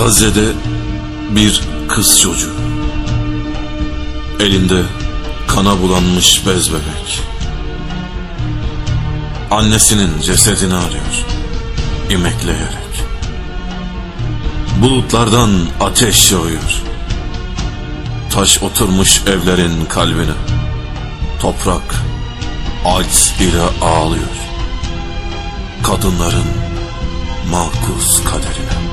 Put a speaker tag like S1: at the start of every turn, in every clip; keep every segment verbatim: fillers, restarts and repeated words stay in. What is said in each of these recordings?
S1: Gazze'de bir kız çocuğu, elinde kana bulanmış bez bebek, annesinin cesedini arıyor imekleyerek. Bulutlardan ateş yağıyor, taş oturmuş evlerin kalbine, toprak aciz ile ağlıyor kadınların makus kaderine.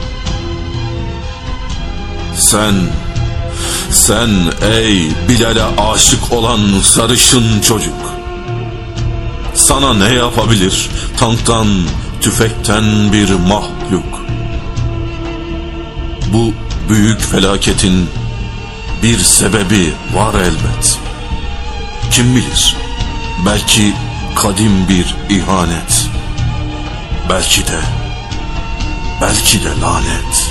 S1: Sen, sen ey Bilal'e aşık olan sarışın çocuk, sana ne yapabilir tanktan, tüfekten bir mahluk? Bu büyük felaketin bir sebebi var elbet. Kim bilir, belki kadim bir ihanet, belki de, belki de lanet.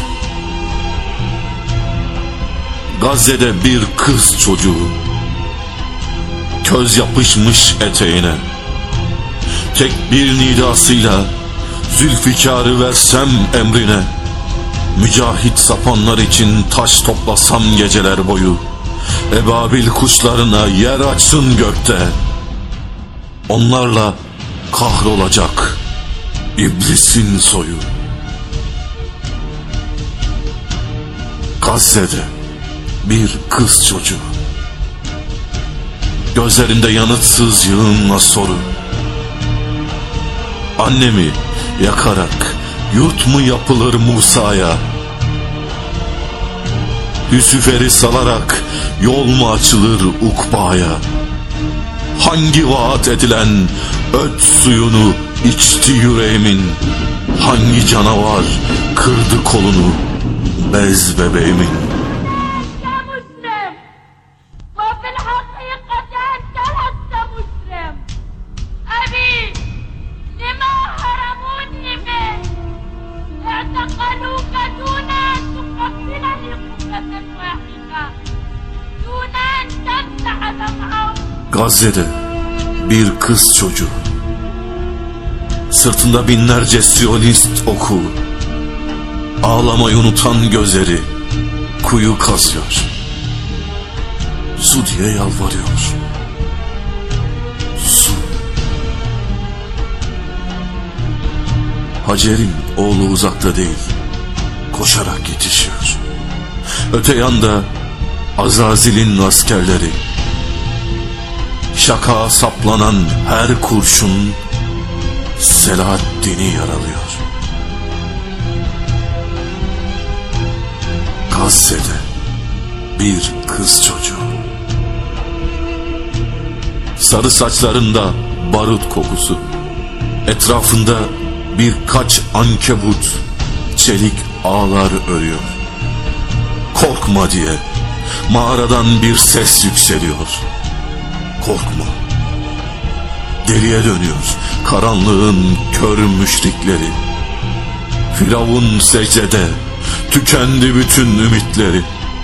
S1: Gazze'de bir kız çocuğu, köz yapışmış eteğine, tek bir nidasıyla Zülfikar'ı versem emrine, mücahit sapanlar için taş toplasam geceler boyu, ebabil kuşlarına yer açsın gökte, onlarla kahrolacak iblisin soyu. Gazze'de bir kız çocuğu, gözlerinde yanıtsız yığınla soru, annemi yakarak yurt mu yapılır Musa'ya? Lucifer'i salarak yol mu açılır Ukba'ya? Hangi vaat edilen öt suyunu içti yüreğimin? Hangi canavar kırdı kolunu bez bebeğimin? Gazze'de bir kız çocuğu, sırtında binlerce siyonist oku, ağlamayı unutan gözleri kuyu kazıyor, su diye yalvarıyor. Su. Hacer'in oğlu uzakta değil, koşarak yetişiyor. Öte yanda Azazil'in askerleri, şaka saplanan her kurşun Selahaddin'i yaralıyor. Gazze'de bir kız çocuğu, sarı saçlarında barut kokusu, etrafında birkaç ankebut çelik ağlar örüyor. Korkma diye mağaradan bir ses yükseliyor. Korkma. Geriye dönüyor karanlığın kör müşrikleri. Firavun secdede, tükendi bütün ümitleri.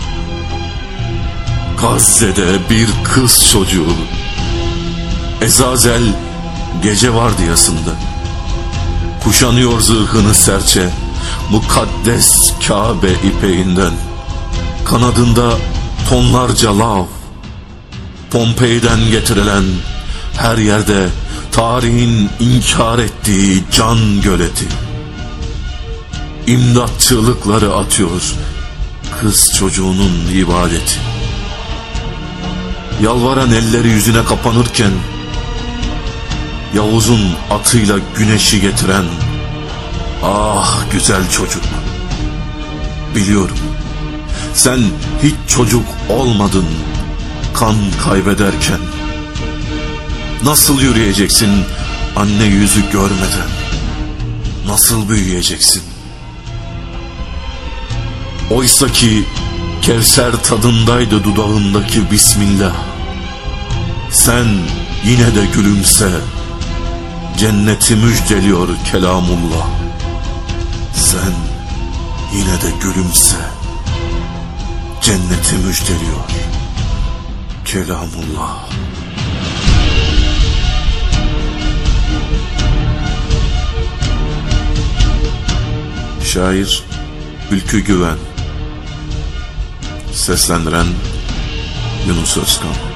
S1: Gazze'de bir kız çocuğu, Ezazel gece vardiyasında, kuşanıyor zırhını serçe mukaddes Kabe ipeğinden. Kanadında tonlarca lav, Pompei'den getirilen, her yerde tarihin inkar ettiği can göleti. İmdat çığlıkları atıyor kız çocuğunun ibadeti. Yalvaran elleri yüzüne kapanırken, Yavuz'un atıyla güneşi getiren, ah güzel çocuk, biliyorum sen hiç çocuk olmadın kan kaybederken. Nasıl yürüyeceksin anne yüzü görmeden? Nasıl büyüyeceksin? Oysa ki Kevser tadındaydı dudağındaki Bismillah. Sen yine de gülümse, cenneti müjdeliyor kelamullah. Sen yine de gülümse, cenneti müjdeliyor kelamullah. Şair Ülkü Güven. Seslendiren Yunus Özkan.